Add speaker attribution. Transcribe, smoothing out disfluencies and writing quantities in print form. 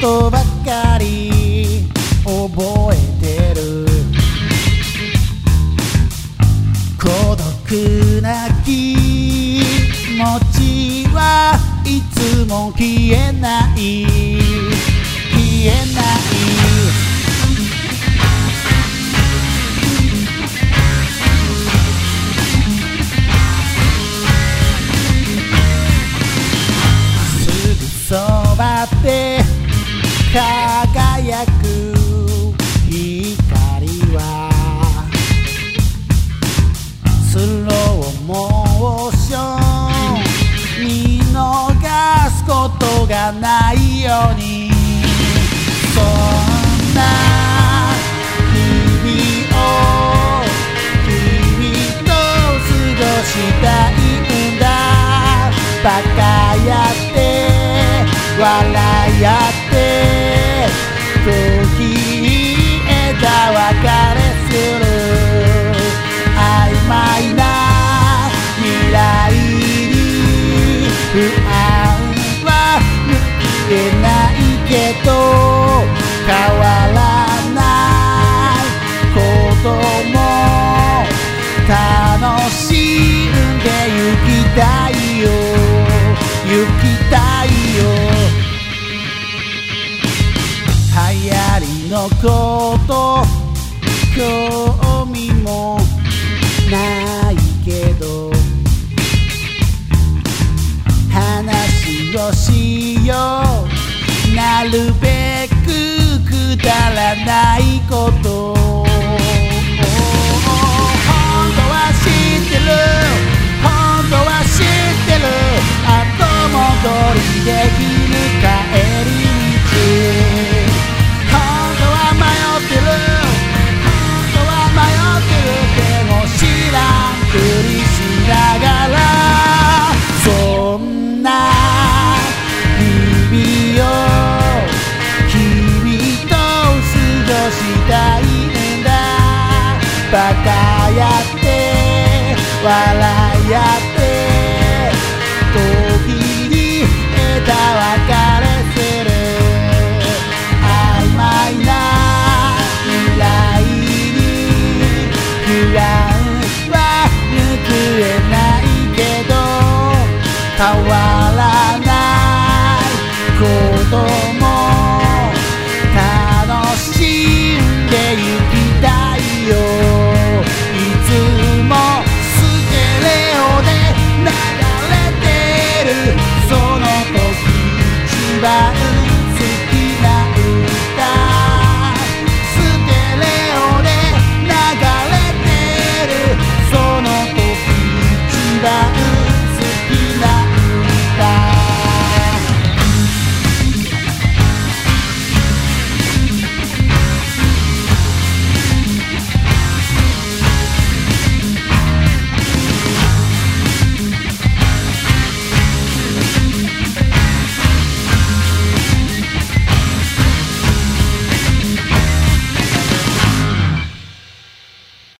Speaker 1: ことばかり覚えてる。孤独な気持ちはいつも消えない消えない。すぐそばで輝く光はスローモーション見逃すことがないように、そんな日々を君と過ごしたいんだ。バカやって笑いやって時枝分かれする曖昧な未来に不安は抜けないけど変わらないことも楽しんでゆきたいよゆきたいよ。流行りのこと興味もないけど話をしよう。なるべくくだらないこと本当は知ってる本当は知ってる。後戻りできる帰り道。本当は迷ってる本当は迷ってる。でも知らんぷりしながらそんな日々を君と過ごしたいんだ。バカやって笑